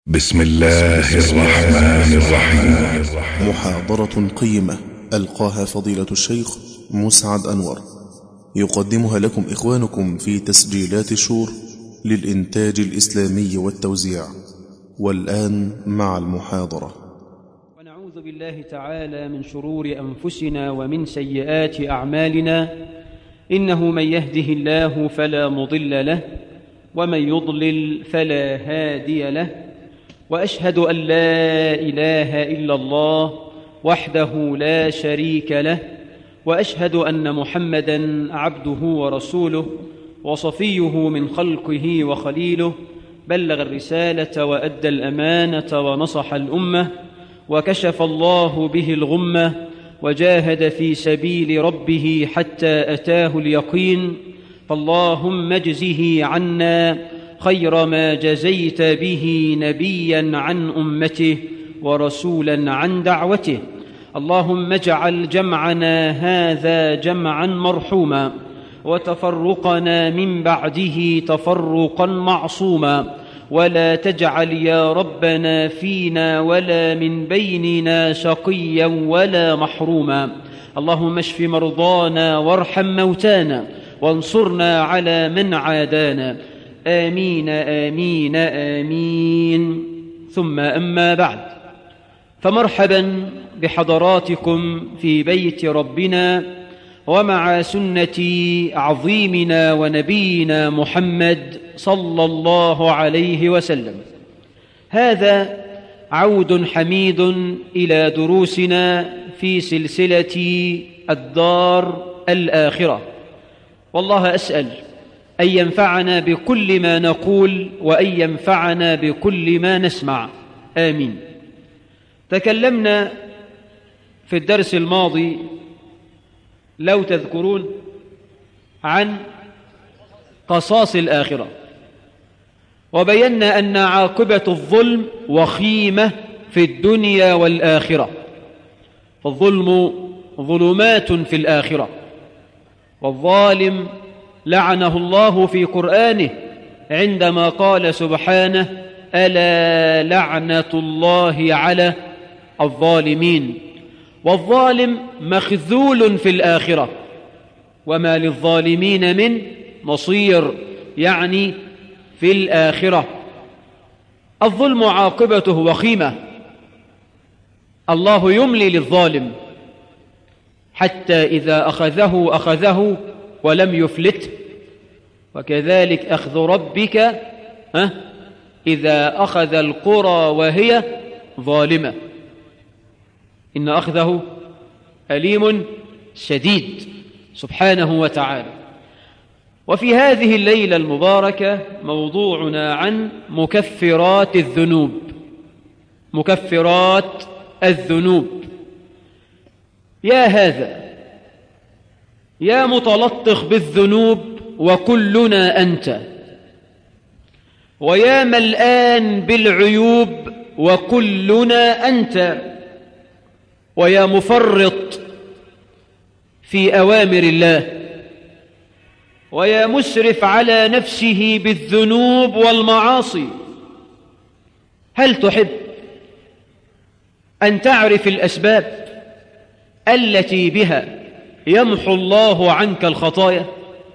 بسم الله الرحمن الرحيم. محاضرة قيمة ألقاها فضيلة الشيخ مسعد أنور، يقدمها لكم إخوانكم في تسجيلات شور للإنتاج الإسلامي والتوزيع. والآن مع المحاضرة. ونعوذ بالله تعالى من شرور أنفسنا ومن سيئات أعمالنا، إنه من يهده الله فلا مضل له ومن يضلل فلا هادي له، وأشهد أن لا إله إلا الله وحده لا شريك له، وأشهد أن محمدًا عبده ورسوله وصفيه من خلقه وخليله، بلغ الرسالة وأدى الأمانة ونصح الأمة، وكشف الله به الغمة، وجاهد في سبيل ربه حتى أتاه اليقين. فاللهم اجزه عنا خير ما جزيت به نبيا عن أمته ورسولا عن دعوته. اللهم اجعل جمعنا هذا جمعا مرحوما، وتفرقنا من بعده تفرقا معصوما، ولا تجعل يا ربنا فينا ولا من بيننا شقيا ولا محروما. اللهم اشف مرضانا وارحم موتانا وانصرنا على من عادانا، آمين آمين آمين. ثم أما بعد، فمرحبا بحضراتكم في بيت ربنا ومع سنة عظيمنا ونبينا محمد صلى الله عليه وسلم. هذا عود حميد إلى دروسنا في سلسلة الدار الآخرة، والله أسأل أن ينفعنا بكل ما نقول وأن ينفعنا بكل ما نسمع، آمين. تكلمنا في الدرس الماضي لو تذكرون عن قصاص الآخرة، وبينا أن عاقبة الظلم وخيمة في الدنيا والآخرة، فالظلم ظلمات في الآخرة، والظالم لعنه الله في قرآنه عندما قال سبحانه: ألا لعنة الله على الظالمين. والظالم مخذول في الآخرة، وما للظالمين من نصير، يعني في الآخرة. الظلم عاقبته وخيمة، الله يملي للظالم حتى إذا أخذه ولم يفلته، وكذلك أخذ ربك إذا أخذ القرى وهي ظالمة، إن أخذه أليم شديد سبحانه وتعالى. وفي هذه الليلة المباركة موضوعنا عن مكفرات الذنوب. مكفرات الذنوب. يا هذا يا متلطخ بالذنوب وكلنا أنت، ويا ملآن بالعيوب وكلنا أنت، ويا مفرط في أوامر الله، ويا مسرف على نفسه بالذنوب والمعاصي. هل تحب أن تعرف الأسباب التي بها يمحو الله عنك الخطايا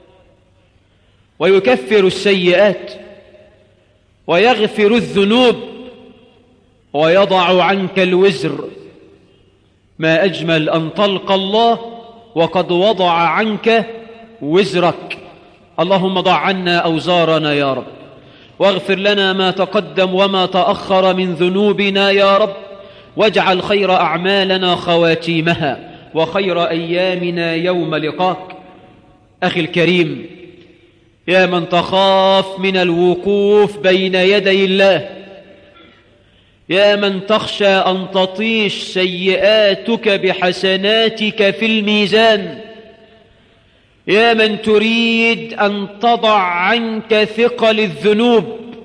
ويكفر السيئات ويغفر الذنوب ويضع عنك الوزر؟ ما أجمل أن تلقى الله وقد وضع عنك وزرك. اللهم ضع عنا أوزارنا يا رب، واغفر لنا ما تقدم وما تأخر من ذنوبنا يا رب، واجعل خير أعمالنا خواتيمها وخير أيامنا يوم لقاك. أخي الكريم، يا من تخاف من الوقوف بين يدي الله، يا من تخشى أن تطيش سيئاتك بحسناتك في الميزان، يا من تريد أن تضع عنك ثقل الذنوب،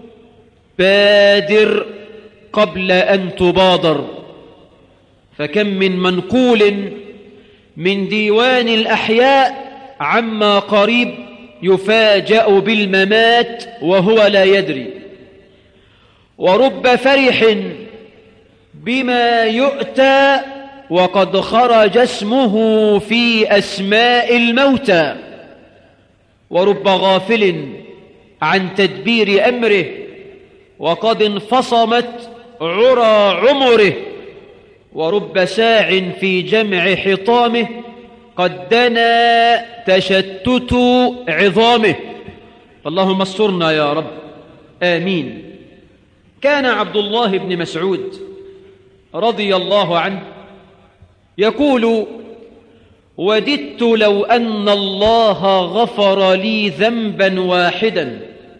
بادر قبل أن تبادر. فكم من منقول من ديوان الأحياء عما قريب يفاجأ بالممات وهو لا يدري، ورب فرح بما يؤتى وقد خرج اسمه في أسماء الموتى، ورب غافل عن تدبير أمره وقد انفصمت عرى عمره، ورب ساع في جمع حطامه قد دنا تشتت عظامه. اللهم استرنا يا رب، آمين. كان عبد الله بن مسعود رضي الله عنه يقول: وددت لو أن الله غفر لي ذنبا واحدا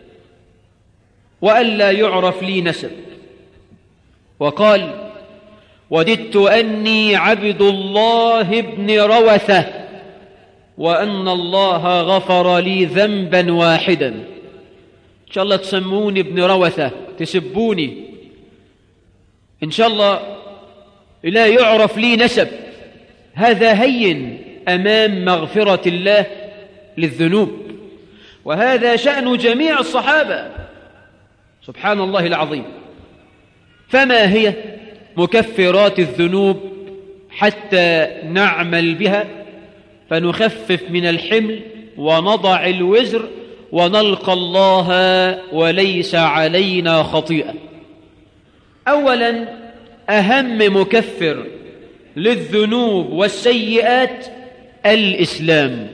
وألا يعرف لي نسب. وقال: وددت أني عبد الله بن روثة وأن الله غفر لي ذنبا واحدا. إن شاء الله تسموني ابن روثة، تسبوني إن شاء الله، لا يعرف لي نسب. هذا هين أمام مغفرة الله للذنوب، وهذا شأن جميع الصحابة، سبحان الله العظيم. فما هي مكفرات الذنوب حتى نعمل بها فنخفف من الحمل ونضع الوزر ونلقى الله وليس علينا خطيئة؟ أولا، أهم مكفر للذنوب والسيئات الإسلام.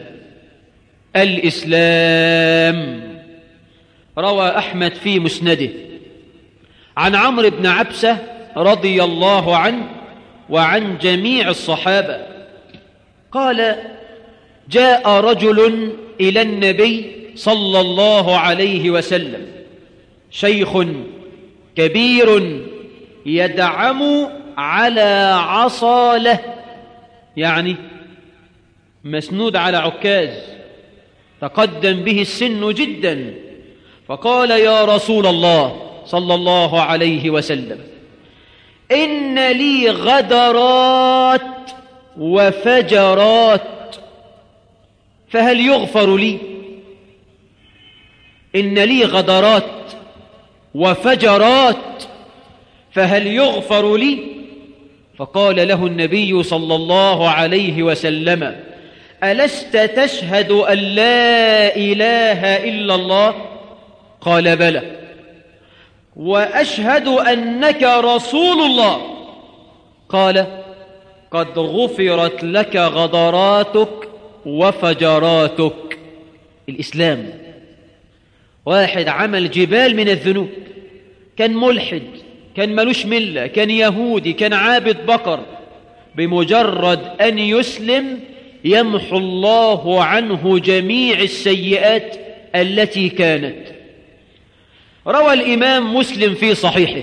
الإسلام. روى أحمد في مسنده عن عمرو بن عبسة رضي الله عنه وعن جميع الصحابة قال: جاء رجل إلى النبي صلى الله عليه وسلم، شيخ كبير يدعم على عصاله، يعني مسنود على عكاز، تقدم به السن جدا. فقال: يا رسول الله صلى الله عليه وسلم، إن لي غدرات وفجرات فهل يغفر لي؟ إن لي غدرات وفجرات فهل يغفر لي؟ فقال له النبي صلى الله عليه وسلم: ألست تشهد أن لا إله إلا الله؟ قال: بلى، وأشهد أنك رسول الله. قال: قد غفرت لك غدراتك وفجراتك. الإسلام. واحد عمل جبال من الذنوب، كان ملحد، كان ملوش ملة، كان يهودي، كان عابد بقر، بمجرد أن يسلم يمحو الله عنه جميع السيئات التي كانت. روى الإمام مسلم في صحيحه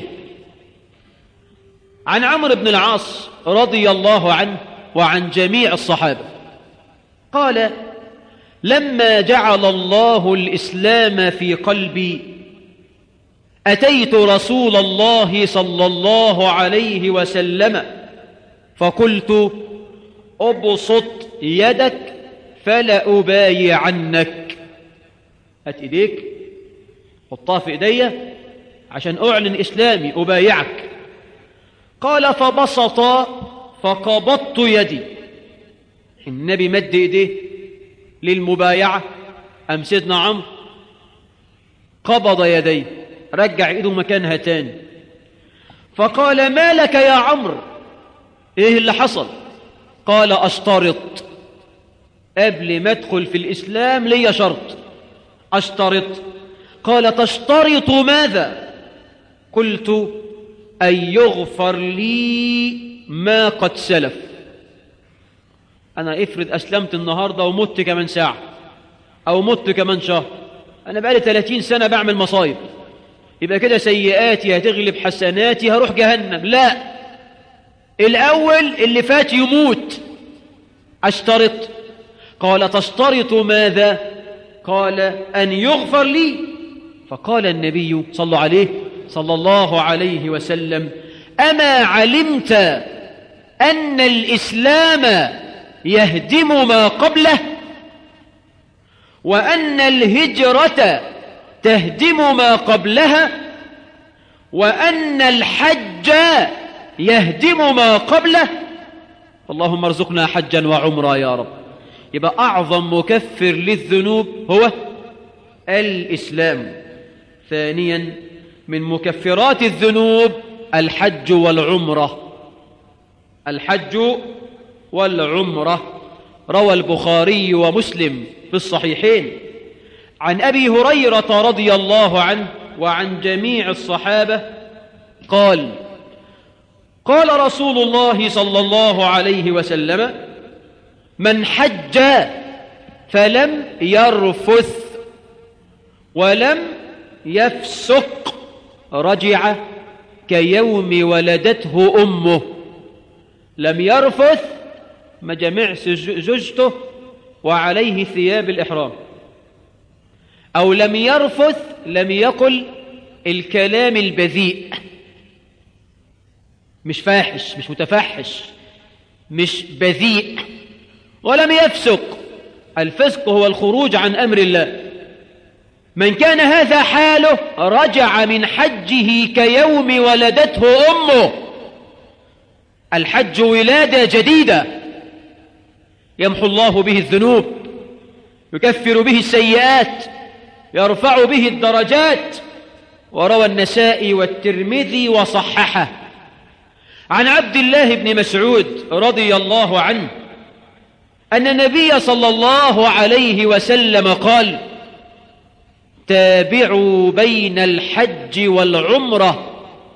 عن عمرو بن العاص رضي الله عنه وعن جميع الصحابة قال: لما جعل الله الإسلام في قلبي أتيت رسول الله صلى الله عليه وسلم فقلت: أبسط يدك فلا أبايعنك. هات إيديك، حطها في إيدي عشان أعلن إسلامي، أبايعك. قال: فبسط فقبضت يدي. النبي مد إيديه للمبايعة، أم سيدنا عمرو قبض يديه، رجع إيده مكانها تاني. فقال: ما لك يا عمرو؟ إيه اللي حصل؟ قال: أشترط، قبل ما أدخل في الإسلام لي شرط، أشترط. قال: تشترط ماذا؟ قلت: أن يغفر لي ما قد سلف. أنا افرض أسلمت النهاردة ومت كمان ساعة أو مت كمان شهر، أنا بقالي 30 سنة بعمل مصايب، يبقى كده سيئاتي هتغلب حسناتي، هروح جهنم. لا، الأول اللي فات يموت. أشترط. قال: تشترط ماذا؟ قال: أن يغفر لي. فقال النبي صلى الله عليه وسلم: أما علمت أن الإسلام يهدم ما قبله، وأن الهجرة تهدم ما قبلها، وأن الحج يهدم ما قبله. اللهم ارزقنا حجا وعمرا يا رب. يبقى أعظم مكفر للذنوب هو الإسلام. ثانيا من مكفرات الذنوب الحج والعمرة. الحج والعمرة. روى البخاري ومسلم في الصحيحين عن أبي هريرة رضي الله عنه وعن جميع الصحابة قال: قال رسول الله صلى الله عليه وسلم: من حج فلم يرفث ولم يفسق رجع كيوم ولدته أمه. لم يرفث ما جمعش زوجته وعليه ثياب الإحرام، أو لم يرفث لم يقل الكلام البذيء، مش فاحش، مش متفحش، مش بذيء. ولم يفسق. الفسق هو الخروج عن أمر الله. من كان هذا حاله رجع من حجه كيوم ولدته أمه. الحج ولادة جديدة يمحو الله به الذنوب، يكفر به السيئات، يرفع به الدرجات. وروى النسائي والترمذي وصححه عن عبد الله بن مسعود رضي الله عنه أن النبي صلى الله عليه وسلم قال: تابعوا بين الحج والعمرة.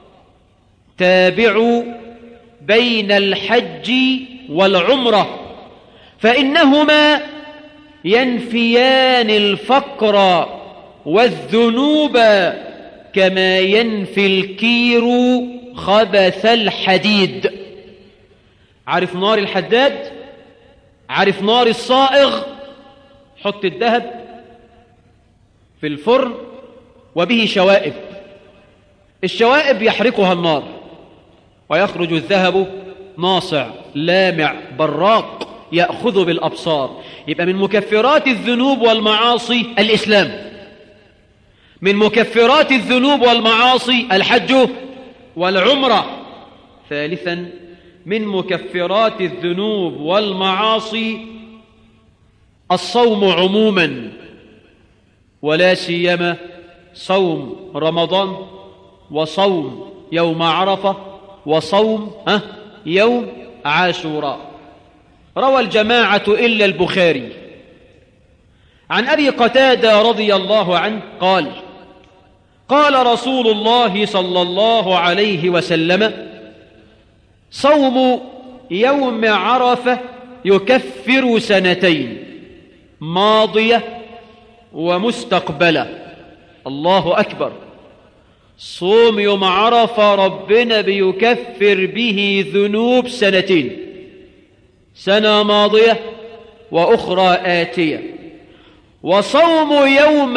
تابعوا بين الحج والعمرة فإنهما ينفيان الفقر والذنوب كما ينفي الكير خبث الحديد. عارف نار الحداد؟ عارف نار الصائغ؟ حط الذهب في الفرن وبه شوائب، الشوائب يحرقها النار ويخرج الذهب ناصع لامع براق يأخذ بالأبصار. يبقى من مكفرات الذنوب والمعاصي الإسلام، من مكفرات الذنوب والمعاصي الحج والعمرة. ثالثا من مكفرات الذنوب والمعاصي الصوم عموما، ولا سيما صوم رمضان وصوم يوم عرفة وصوم يوم عاشوراء. روى الجماعة إلا البخاري عن أبي قتادة رضي الله عنه قال: قال رسول الله صلى الله عليه وسلم: صوم يوم عرفة يكفر سنتين ماضية ومستقبلة. الله أكبر. صوم يوم عرفة ربنا بيكفر به ذنوب سنتين، سنة ماضية وأخرى آتية. وصوم يوم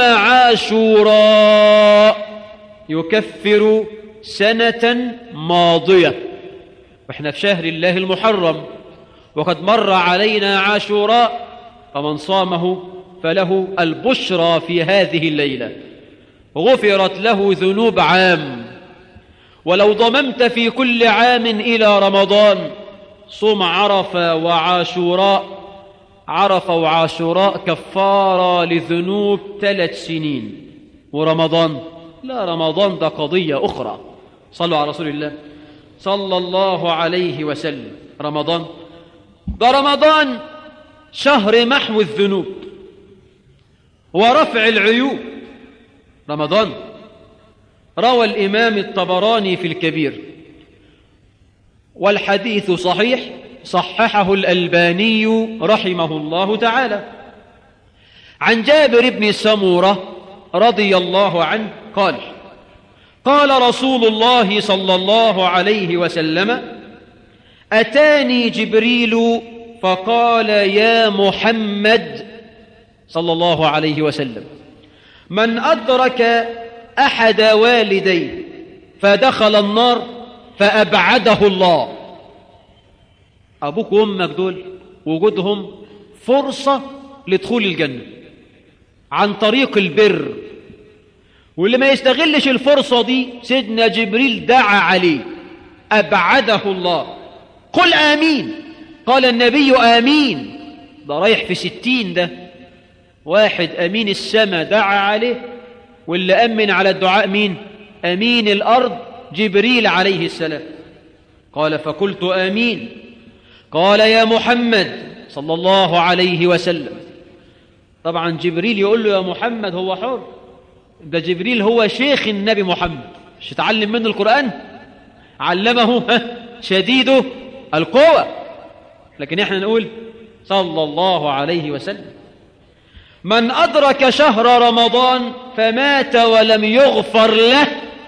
عاشوراء يكفر سنة ماضية. وإحنا في شهر الله المحرم وقد مر علينا عاشوراء، فمن صامه فله البشرى في هذه الليلة، غفرت له ذنوب عام. ولو ضممت في كل عام إلى رمضان صوم عرفة وعاشوراء، عرفة وعاشوراء كفارة لذنوب 3 سنين. ورمضان لا، رمضان ده قضية أخرى. صلوا على رسول الله صلى الله عليه وسلم. رمضان ده رمضان شهر محو الذنوب ورفع العيوب. رمضان. روى الإمام الطبراني في الكبير والحديث صحيح، صححه الألباني رحمه الله تعالى، عن جابر بن سمورة رضي الله عنه قال: قال رسول الله صلى الله عليه وسلم: أتاني جبريل فقال: يا محمد صلى الله عليه وسلم، من أدرك أحد والديه فدخل النار فأبعده الله. أبوك وأمك دول وجودهم فرصة لدخول الجنة عن طريق البر، واللي ما يستغلش الفرصة دي سيدنا جبريل دعا عليه أبعده الله. قل آمين. قال النبي آمين. ده رايح في 60 ده. واحد أمين السماء دعا عليه، واللي أمن على الدعاء مين؟ أمين الأرض جبريل عليه السلام. قال فقلت آمين. قال يا محمد صلى الله عليه وسلم. طبعا جبريل يقول له يا محمد، هو حر، ده جبريل هو شيخ النبي محمد، مش يتعلم منه القرآن؟ علمه شديد القوة، لكن احنا نقول صلى الله عليه وسلم. من أدرك شهر رمضان فمات ولم يغفر له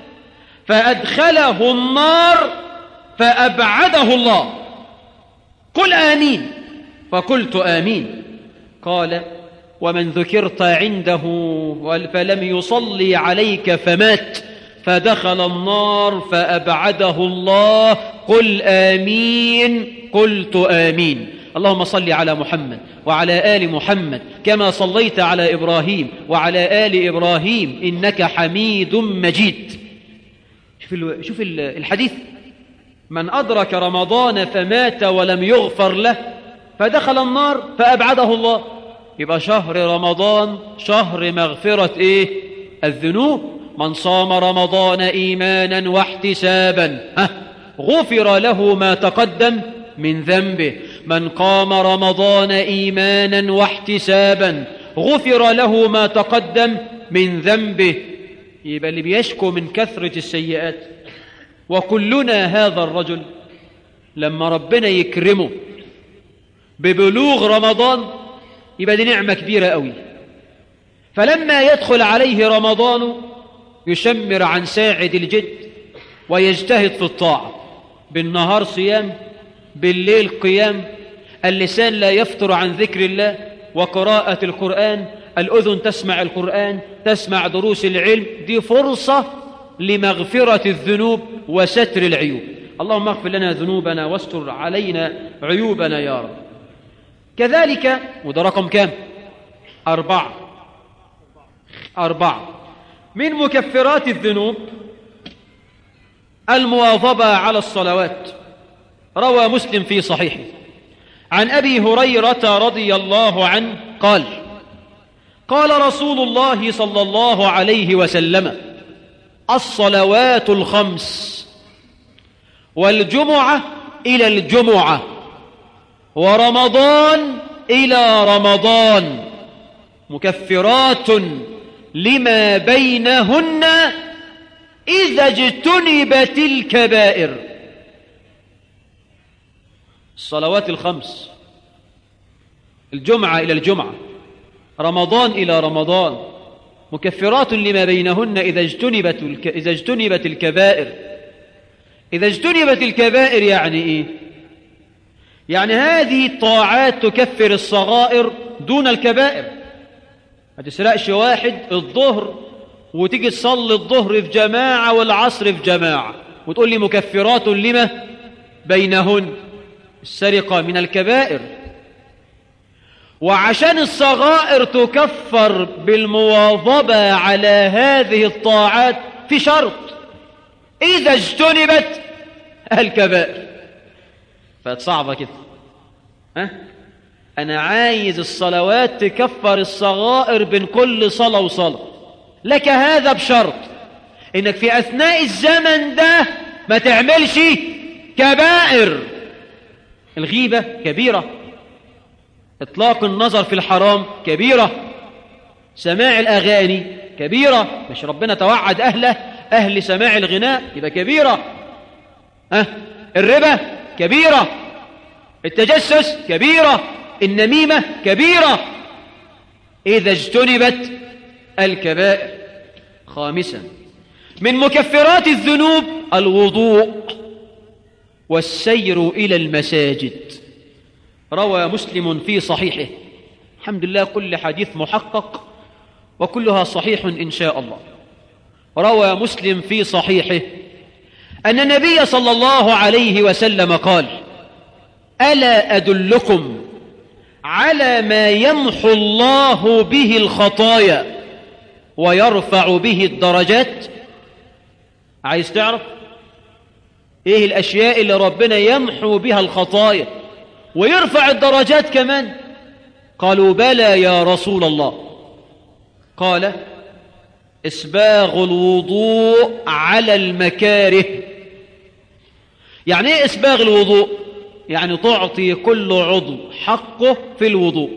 فأدخله النار فأبعده الله. قل آمين. فقلت آمين. قال ومن ذكرت عنده فلم يصلي عليك فمات فدخل النار فأبعده الله. قل آمين. قلت آمين. اللهم صل على محمد وعلى آل محمد كما صليت على إبراهيم وعلى آل إبراهيم إنك حميد مجيد. شوف الحديث. من أدرك رمضان فمات ولم يغفر له فدخل النار فأبعده الله. يبقى شهر رمضان شهر مغفرة الذنوب. من صام رمضان إيمانا واحتسابا غفر له ما تقدم من ذنبه. من قام رمضان إيمانا واحتسابا غفر له ما تقدم من ذنبه. يبقى اللي بيشكو من كثرة السيئات، وكلنا هذا الرجل لما ربنا يكرمه ببلوغ رمضان يبقى دي نعمة كبيرة قوي. فلما يدخل عليه رمضان يشمر عن ساعد الجد ويجتهد في الطاعة، بالنهار صيام، بالليل قيام، اللسان لا يفتر عن ذكر الله وقراءة القرآن، الأذن تسمع القرآن، تسمع دروس العلم. دي فرصة لمغفرة الذنوب وستر العيوب. اللهم اغفر لنا ذنوبنا واستر علينا عيوبنا يا رب. كذلك، وده رقم كام؟ 4 من مكفرات الذنوب المواظبة على الصلوات. روى مسلم في صحيحه عن أبي هريرة رضي الله عنه قال قال رسول الله صلى الله عليه وسلم الصلوات الخمس والجمعة إلى الجمعة ورمضان إلى رمضان مكفرات لما بينهن إذا اجتنبت الكبائر. الصلوات الخمس، الجمعة إلى الجمعة، رمضان إلى رمضان، مكفرات لما بينهن إذا اجتنبت الكبائر. إذا اجتنبت الكبائر يعني إيه؟ يعني هذه الطاعات تكفر الصغائر دون الكبائر. ما تسرقش واحد الظهر وتيجي تصلي الظهر في جماعة والعصر في جماعة وتقول لي مكفرات لما بينهن. السرقة من الكبائر. وعشان الصغائر تكفر بالمواظبة على هذه الطاعات في شرط: إذا اجتنبت الكبائر. فصعبة كده. أنا عايز الصلوات تكفر الصغائر بين كل صلاة وصلاة، لك هذا بشرط إنك في أثناء الزمن ده ما تعملش كبائر. الغيبة كبيرة، إطلاق النظر في الحرام كبيرة، سماع الأغاني كبيرة، مش ربنا توعد أهل سماع الغناء يبقى كبيرة. الربا كبيرة، التجسس كبيرة، النميمة كبيرة. إذا اجتنبت الكبائر. خامسا من مكفرات الذنوب الوضوء والسير إلى المساجد. روى مسلم في صحيحه، الحمد لله كل حديث محقق وكلها صحيح إن شاء الله. روى مسلم في صحيحه أن النبي صلى الله عليه وسلم قال: ألا أدلكم على ما يمحو الله به الخطايا ويرفع به الدرجات. عايز تعرف ايه الاشياء اللي ربنا يمحو بها الخطايا ويرفع الدرجات كمان؟ قالوا بلى يا رسول الله. قال إسباغ الوضوء على المكاره. يعني ايه إسباغ الوضوء؟ يعني تعطي كل عضو حقه في الوضوء.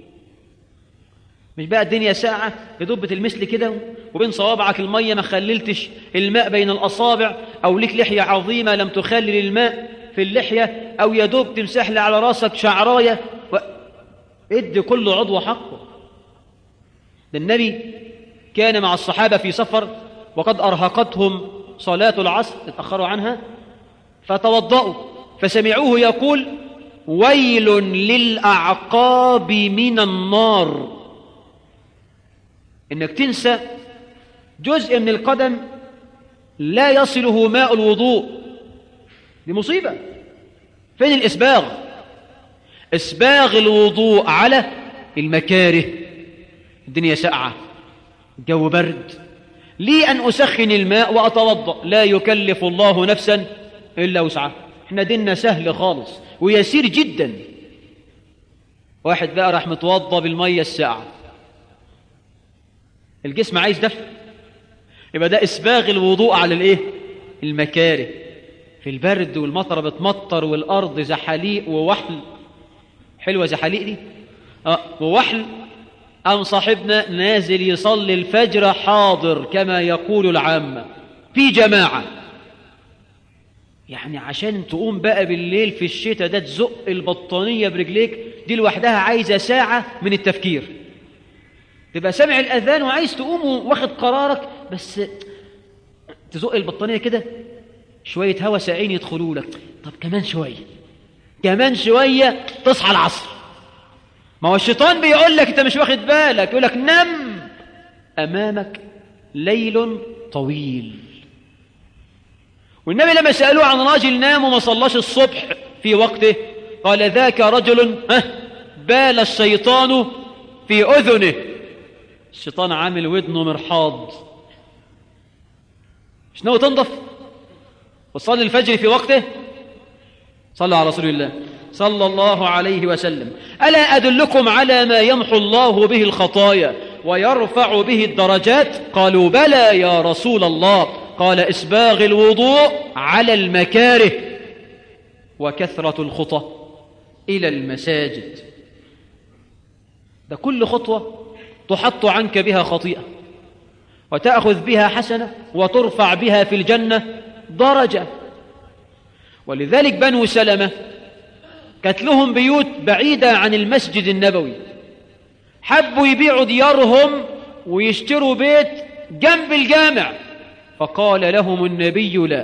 مش بقى الدنيا ساعة يدب المثل كده وبين صوابعك المية ما خللتش الماء بين الأصابع، أو لك لحية عظيمة لم تخلل الماء في اللحية، أو يدوب تمسح لي على راسك شعراية ادي كل عضو حقه. ده النبي كان مع الصحابة في سفر وقد أرهقتهم صلاة العصر، اتأخروا عنها فتوضأوا فسمعوه يقول ويل للأعقاب من النار. إنك تنسى جزء من القدم لا يصله ماء الوضوء، دي مصيبة. فين الإسباغ؟ إسباغ الوضوء على المكاره. الدنيا ساقعة، الجو برد، لي أن أسخن الماء وأتوضأ، لا يكلف الله نفسا إلا وسعها. احنا ديننا سهل خالص ويسير جدا. واحد بقى راح متوضأ بالمية الساقعة، الجسم عايز دفء، يبقى ده إسباغ الوضوء على الإيه؟ المكاره. في البرد والمطر بتمطر والأرض زحاليق ووحل، حلوة زحاليق دي ووحل. أم صاحبنا نازل يصلي الفجر حاضر كما يقول العامة في جماعة، يعني عشان تقوم بقى بالليل في الشتاء ده تزق البطانية برجليك دي لوحدها عايزة ساعة من التفكير. تبقى سامع الأذان وعايز تقوم واخد قرارك، بس تزق البطانية كده شوية هوا ساعين يدخلوا لك، طب كمان شوية كمان شوية تصحى العصر. ما هو الشيطان بيقول لك انت مش واخد بالك، يقول لك نم، أمامك ليل طويل. والنبي لما سألوه عن راجل نام وما صلاش الصبح في وقته قال ذاك رجل بال الشيطان في أذنه. الشيطان عامل ودنه مرحاض. مش ناوي تنضف وتصلي الفجر في وقته؟ صلوا على رسول الله صلى الله عليه وسلم. ألا أدلكم على ما يمحو الله به الخطايا ويرفع به الدرجات؟ قالوا بلى يا رسول الله. قال إسباغ الوضوء على المكاره وكثرة الخطى إلى المساجد. ده كل خطوة تحط عنك بها خطيئة وتأخذ بها حسنة وترفع بها في الجنة درجة. ولذلك بنو سلمة كانت لهم بيوت بعيدة عن المسجد النبوي، حبوا يبيعوا ديارهم ويشتروا بيت جنب الجامع، فقال لهم النبي لا،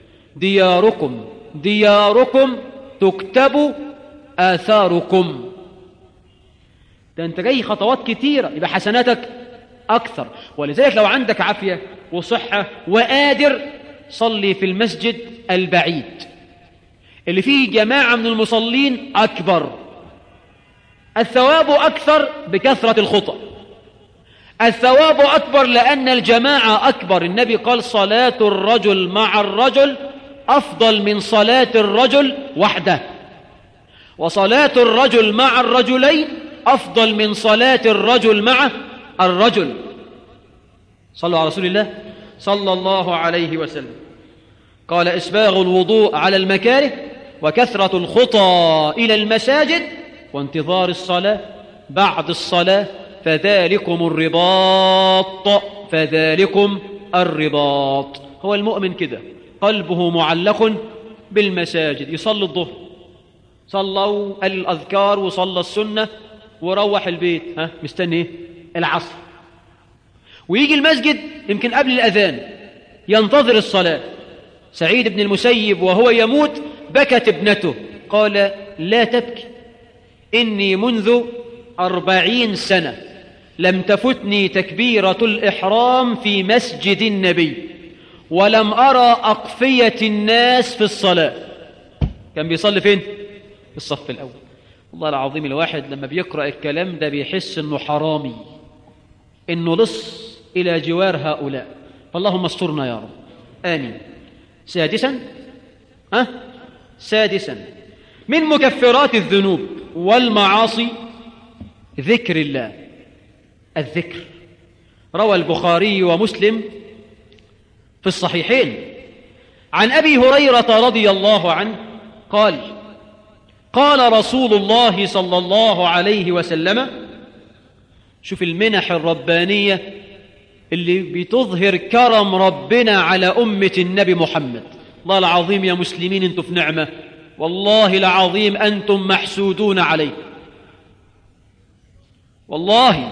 دياركم تكتب آثاركم. ده انت جاي خطوات كتيرة يبقى حسناتك أكثر. ولذلك لو عندك عافية وصحة وقادر صلي في المسجد البعيد اللي فيه جماعة من المصلين أكبر، الثواب أكثر بكثرة الخطأ، الثواب أكبر لأن الجماعة أكبر. النبي قال صلاة الرجل مع الرجل أفضل من صلاة الرجل وحده، وصلاة الرجل مع الرجلين أفضل من صلاة الرجل مع الرجل. صلوا على رسول الله صلى الله عليه وسلم. قال إسباغ الوضوء على المكاره وكثرة الخطى إلى المساجد وانتظار الصلاة بعد الصلاة، فذلكم الرباط. هو المؤمن كده قلبه معلق بالمساجد، يصلي الظهر صلوا الأذكار وصلى السنة وروح البيت مستني العصر، ويجي المسجد يمكن قبل الأذان ينتظر الصلاة. سعيد بن المسيب وهو يموت بكت ابنته، قال لا تبكي، إني منذ 40 سنة لم تفتني تكبيرة الإحرام في مسجد النبي ولم أرى أقفية الناس في الصلاة. كان بيصلي فين؟ في الصف الأول. والله العظيم الواحد لما بيقرأ الكلام ده بيحس إنه حرامي، إنه لص، إلى جوار هؤلاء، فاللهم استرنا يا رب، آمين. سادسا من مكفرات الذنوب والمعاصي ذكر الله، الذكر. روى البخاري ومسلم في الصحيحين عن أبي هريرة رضي الله عنه قال: قال رسول الله صلى الله عليه وسلم، شوف المنح الربانية اللي بتظهر كرم ربنا على أمة النبي محمد. الله العظيم يا مسلمين انتم في نعمة، والله العظيم أنتم محسودون عليه، والله.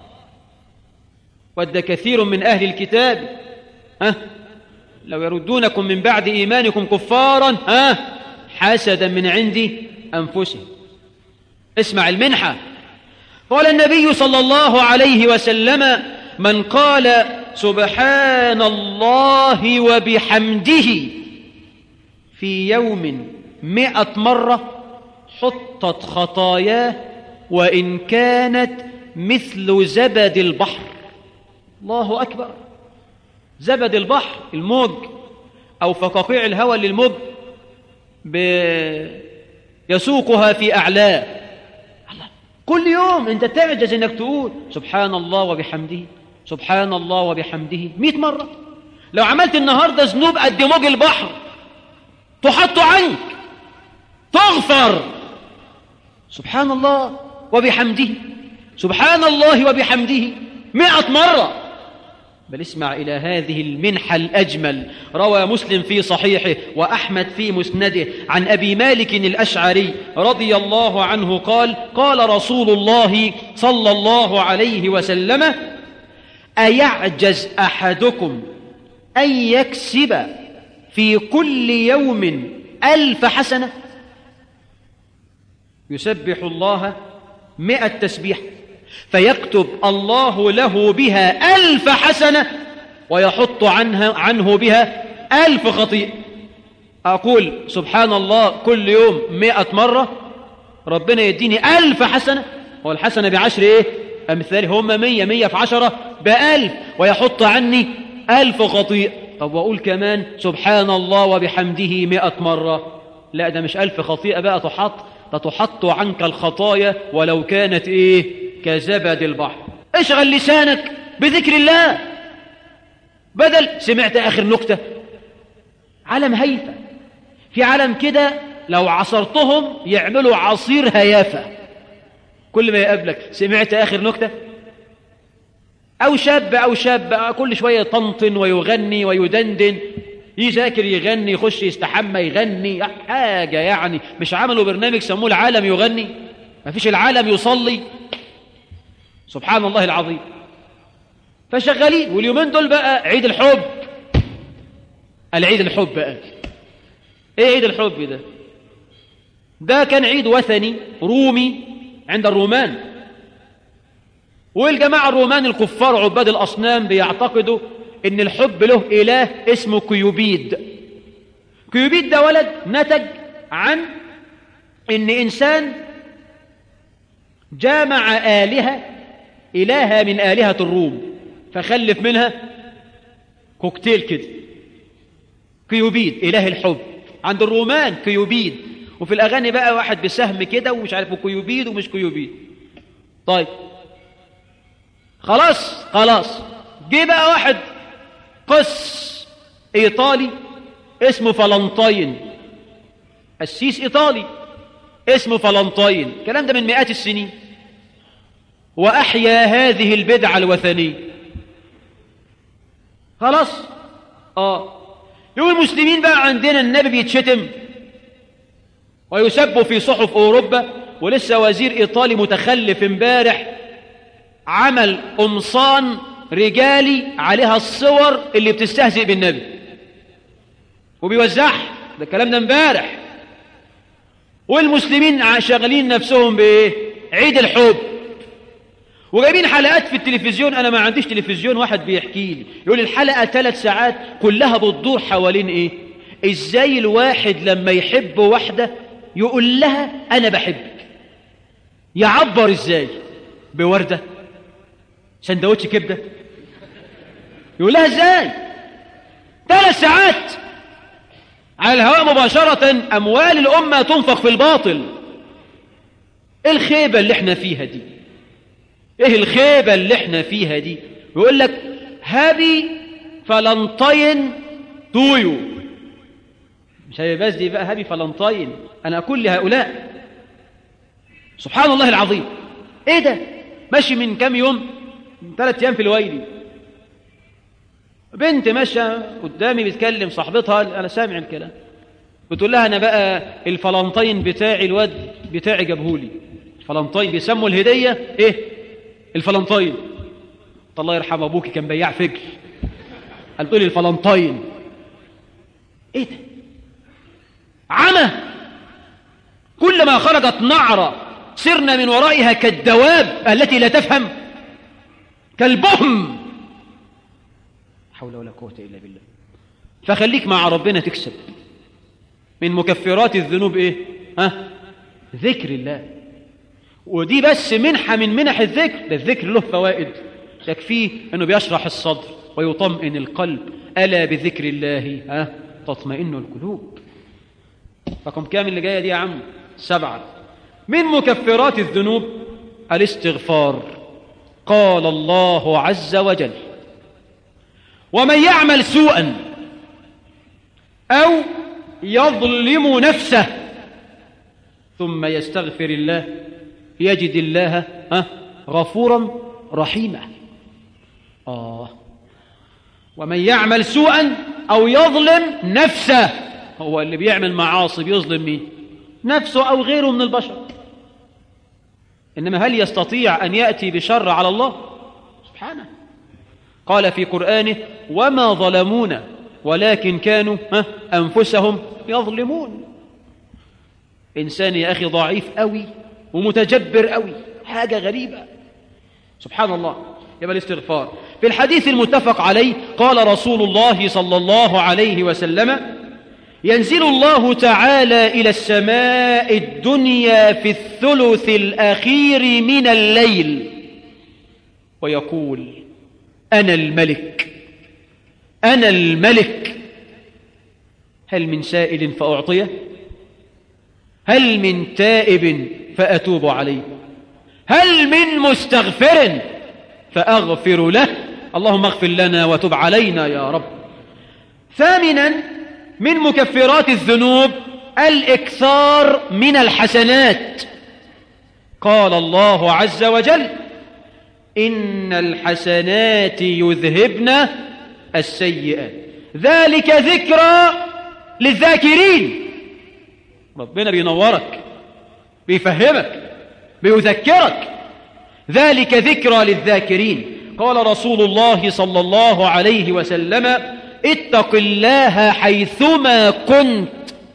ود كثير من أهل الكتاب لو يردونكم من بعد إيمانكم كفارا حسدا من عند أنفسهم. اسمع المنحة. قال النبي صلى الله عليه وسلم: من قال سبحان الله وبحمده في يوم 100 مرة حطت خطاياه وإن كانت مثل زبد البحر. الله أكبر. زبد البحر، الموج أو فقاقيع الهواء اللي الموج يسوقها في أعلاه. كل يوم أنت تعجز أنك تقول سبحان الله وبحمده، سبحان الله وبحمده 100 مرة. لو عملت النهاردة ذنوب قد موج البحر تحط عنك، تغفر. سبحان الله وبحمده، سبحان الله وبحمده 100 مرة. بل اسمع إلى هذه المنحة الأجمل. روى مسلم في صحيحه وأحمد في مسنده عن أبي مالك الأشعري رضي الله عنه قال: قال رسول الله صلى الله عليه وسلم: أيعجز أحدكم أن يكسب في كل يوم 1000 حسنة؟ يسبح الله 100 تسبيح فيكتب الله له بها 1000 حسنة ويحط عنه بها 1000 خطيئة. أقول سبحان الله كل يوم 100 مرة، ربنا يديني 1000 حسنة، والحسنة ب10 أمثاله، هم 100 في 10 ب1000، ويحط عني 1000 خطيئة. طب وأقول كمان سبحان الله وبحمده 100 مرة، لا ده مش 1000 خطيئة بقى تحط عنك الخطايا ولو كانت كزبد البحر. اشغل لسانك بذكر الله. بدل سمعت آخر نكتة، علم هيفا، في علم كده لو عصرتهم يعملوا عصير هيافة. كل ما يقابلك سمعت آخر نكتة، أو شاب كل شوية يطنطن ويغني ويدندن، يذاكر يغني، يخش يستحمى يغني، حاجة يعني. مش عملوا برنامج سموه العالم يغني؟ ما فيش العالم يصلي؟ سبحان الله العظيم. فشغالين. واليومين دول بقى عيد الحب. العيد الحب بقى ايه عيد الحب ده كان عيد وثني رومي عند الرومان، والجماعة الرومان الكفار عباد الأصنام بيعتقدوا ان الحب له إله اسمه كيوبيد. كيوبيد ده ولد نتج عن ان إنسان جامع إلهة من آلهة الروم، فخلف منها كوكتيل كده، كيوبيد إله الحب عند الرومان، كيوبيد. وفي الأغاني بقى واحد بسهم كده ومش عارف كيوبيد ومش كيوبيد. طيب خلاص جه بقى واحد قس إيطالي اسمه فالنتين، قسيس إيطالي اسمه فالنتين، الكلام ده من مئات السنين، وأحيا هذه البدعة الوثنية. خلاص يوم المسلمين بقى عندنا النبي بيتشتم ويسب في صحف أوروبا، ولسه وزير إيطالي متخلف امبارح عمل قمصان رجالي عليها الصور اللي بتستهزئ بالنبي وبيوزعها. ده الكلام ده امبارح. والمسلمين شغالين نفسهم بإيه؟ عيد الحب، وجايبين حلقات في التلفزيون. أنا ما عنديش تلفزيون، واحد بيحكي لي يقول الحلقة 3 ساعات كلها بتدور حوالين إزاي الواحد لما يحب واحدة يقول لها أنا بحبك. يعبر إزاي؟ بوردة، سندوتش كبدة، يقول لها ازاي 3 ساعات على الهواء مباشرة أموال الأمة تنفق في الباطل؟ ايه الخيبة اللي احنا فيها دي؟ ايه الخيبة اللي احنا فيها دي؟ يقول لك هابي فالنتين تويو. مش هيبقى بس دي بقى هابي فالنتين، أنا أقول لهؤلاء سبحان الله العظيم. ايه ده؟ ماشي من كام يوم، من 3 أيام في الويلي، بنت ماشيه قدامي بتكلم صاحبتها، انا سامع الكلام، بتقول لها انا بقى الفلنطين بتاعي الواد بتاعي جابهولي. الفلنطين بيسموا الهديه ايه؟ الفلنطين. الله يرحم ابوكي كان بياع فجل، قال تقولي الفلنطين. ايه ده؟ عمى. كلما خرجت نعره سرنا من ورائها كالدواب التي لا تفهم، كالبهم. حول ولا قوة إلا بالله. فخليك مع ربنا تكسب. من مكفرات الذنوب إيه؟ ذكر الله. ودي بس منحة من منح الذكر. ده الذكر له فوائد يكفيه أنه بيشرح الصدر ويطمئن القلب. ألا بذكر الله تطمئن القلوب. رقم كام اللي جاية دي يا عم؟ 7. من مكفرات الذنوب الاستغفار. قال الله عز وجل ومن يعمل سوءا أو يظلم نفسه ثم يستغفر الله يجد الله غفورا رحيما. ومن يعمل سوءا أو يظلم نفسه، هو اللي بيعمل معاصي بيظلم مين؟ نفسه أو غيره من البشر. إنما هل يستطيع أن يأتي بشر على الله؟ سبحانه. قال في قرآنه وما ظلمونا ولكن كانوا أنفسهم يظلمون. إنسان يا أخي ضعيف قوي ومتجبر قوي، حاجة غريبة. سبحان الله. يبقى الاستغفار. في الحديث المتفق عليه قال رسول الله صلى الله عليه وسلم ينزل الله تعالى إلى السماء الدنيا في الثلث الأخير من الليل ويقول أنا الملك أنا الملك، هل من سائل فأعطيه؟ هل من تائب فأتوب عليه؟ هل من مستغفر فأغفر له؟ اللهم اغفر لنا وتب علينا يا رب. 8 من مكفرات الذنوب الإكثار من الحسنات. قال الله عز وجل إن الحسنات يذهبن السيئات ذلك ذكرى للذاكرين. ربنا بينورك، بيفهمك، بيذكرك. ذلك ذكرى للذاكرين. قال رسول الله صلى الله عليه وسلم اتق الله حيثما كنت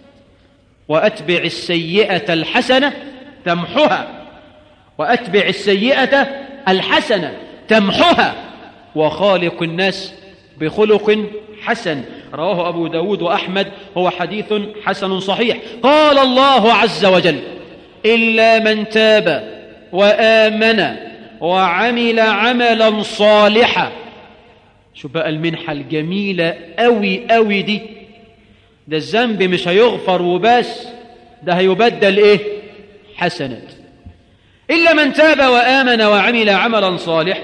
وأتبع السيئة الحسنة تمحها، وأتبع السيئة الحسنة تمحها، وخالق الناس بخلق حسن. رواه أبو داود وأحمد، هو حديث حسن صحيح. قال الله عز وجل إلا من تاب وآمن وعمل عملا صالحا. شو بقى المنحة الجميلة أوي أوي دي؟ ده الذنب مش هيغفر وبس، ده هيبدل إيه؟ حسنات. إلا من تاب وآمن وعمل عملا صالحا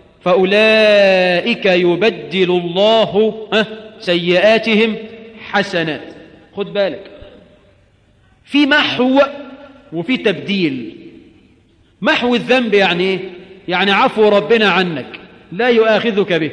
فأولئك يبدل الله سيئاتهم حسنات. خد بالك، في محو وفي تبديل. محو الذنب يعني إيه؟ يعني عفو ربنا عنك لا يؤاخذك به.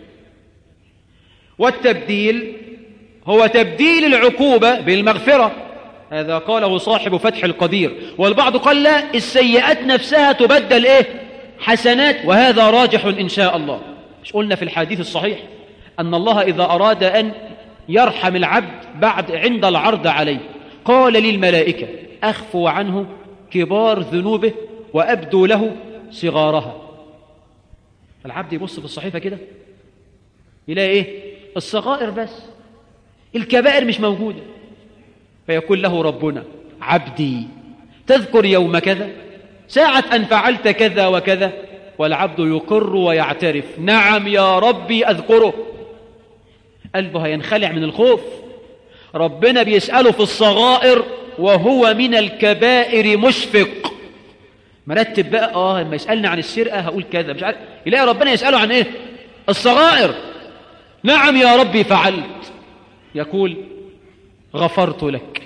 والتبديل هو تبديل العقوبة بالمغفرة، هذا قاله صاحب فتح القدير. والبعض قال لا، السيئات نفسها تبدل إيه؟ حسنات، وهذا راجح إن شاء الله. مش قلنا في الحديث الصحيح أن الله إذا أراد أن يرحم العبد بعد عند العرض عليه قال للملائكة أخفوا عنه كبار ذنوبه وأبدوا له صغارها. فالعبد يبص في الصحيفة كده يلاقي إيه؟ الصغائر بس، الكبائر مش موجودة. فيقول له ربنا عبدي تذكر يوم كذا ساعة أن فعلت كذا وكذا؟ والعبد يقر ويعترف نعم يا ربي أذكره، قلبه هينخلع من الخوف. ربنا بيسأله في الصغائر وهو من الكبائر مشفق، مرتب بقى لما يسألني عن السرقة هقول كذا، مش عارف، يلاقي ربنا يسأله عن ايه؟ الصغائر. نعم يا ربي فعلت، يقول غفرت لك.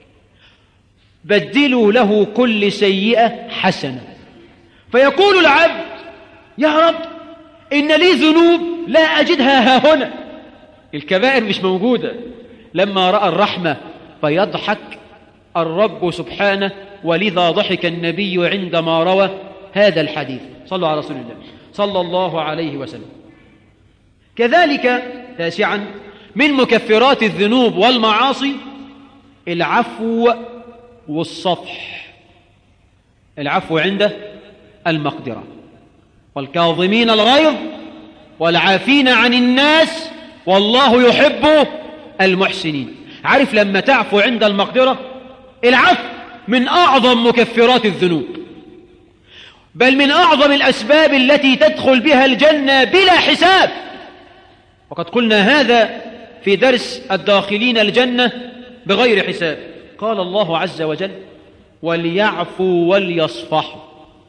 بدلوا له كل سيئة حسنة، فيقول العبد يا رب إن لي ذنوب لا أجدها ها هنا، الكبائر مش موجودة. لما رأى الرحمة فيضحك الرب سبحانه، ولذا ضحك النبي عندما روى هذا الحديث. صلوا على رسول الله صلى الله عليه وسلم. كذلك تاسعا من مكفرات الذنوب والمعاصي العفو والصفح. العفو عند المقدرة، والكاظمين الغيظ والعافين عن الناس والله يحب المحسنين. عارف لما تعفو عند المقدرة، العفو من أعظم مكفرات الذنوب، بل من أعظم الأسباب التي تدخل بها الجنة بلا حساب. وقد قلنا هذا في درس الداخلين الجنة بغير حساب. قال الله عز وجل وليعفوا وليصفحوا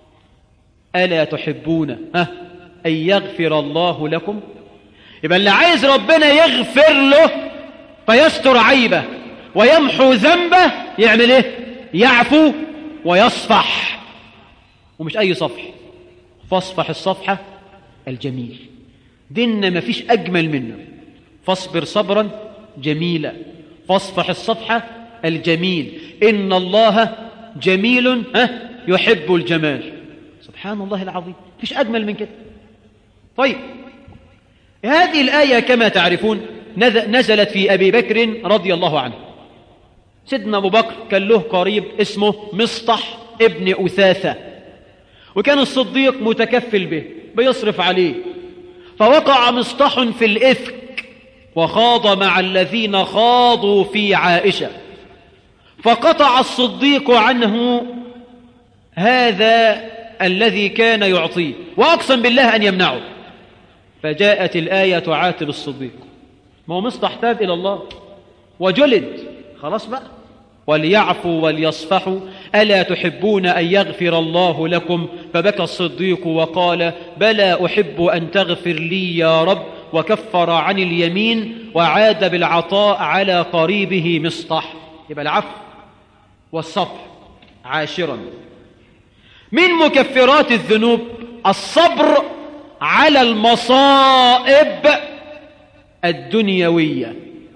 ألا تحبون أن يغفر الله لكم. يبقى اللي عايز ربنا يغفر له فيستر عيبه ويمحو ذنبه يعمل ايه؟ يعفو ويصفح، ومش أي صفح، فاصفح الصفحة الجميل. ديننا ما فيش أجمل منه، فاصبر صبرا جميلا، فاصفح الصفحة الجميل، إن الله جميل يحب الجمال. سبحان الله العظيم، فيش أجمل من كده. طيب، هذه الآية كما تعرفون نزلت في أبي بكر رضي الله عنه. سيدنا أبو بكر كان له قريب اسمه مصطح ابن أثاثة، وكان الصديق متكفل به بيصرف عليه، فوقع مصطح في الإفك وخاض مع الذين خاضوا في عائشة، فقطع الصديق عنه هذا الذي كان يعطيه وأقسم بالله أن يمنعه. فجاءت الآية تعاتب الصديق، ما هو مصطح تاب إلى الله وجلد، خلاص بقى، وليعفوا وليصفحوا ألا تحبون أن يغفر الله لكم. فبكى الصديق وقال بلى أحب أن تغفر لي يا رب، وكفر عن اليمين وعاد بالعطاء على قريبه مصطح. يبقى العفو والصفح. عاشرا من مكفرات الذنوب الصبر على المصائب الدنيوية.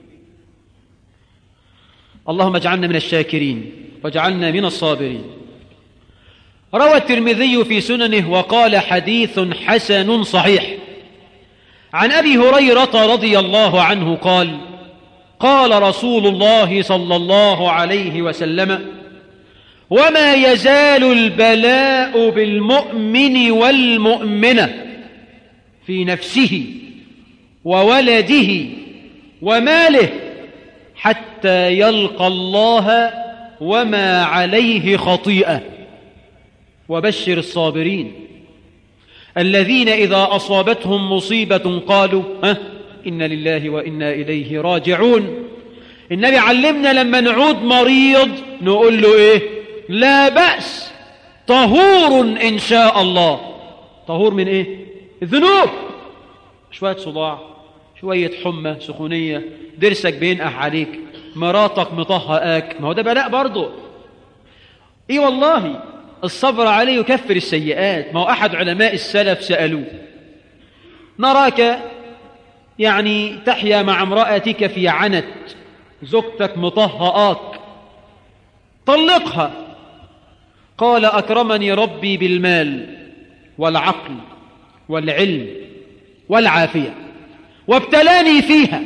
اللهم اجعلنا من الشاكرين واجعلنا من الصابرين. روى الترمذي في سننه وقال حديث حسن صحيح عن أبي هريرة رضي الله عنه قال قال رسول الله صلى الله عليه وسلم وما يزال البلاء بالمؤمن والمؤمنة في نفسه وولده وماله حتى يلقى الله وما عليه خطيئة. وبشر الصابرين الذين إذا أصابتهم مصيبة قالوا إنا لله وإنا إليه راجعون. النبي علمنا لما نعود مريض نقول له إيه؟ لا بأس، طهور إن شاء الله. طهور من إيه؟ الذنوب، شوية صداع، شوية حمى سخونية، درسك بينقح عليك، مراتك مطهقاك، ما هو ده بلاء برضه. إيه والله الصبر عليه يكفر السيئات. ما هو أحد علماء السلف سألوه نراك يعني تحيا مع امرأتك في عنت، زوجتك مطهقاك، طلقها. قال أكرمني ربي بالمال والعقل والعلم والعافية وابتلاني فيها،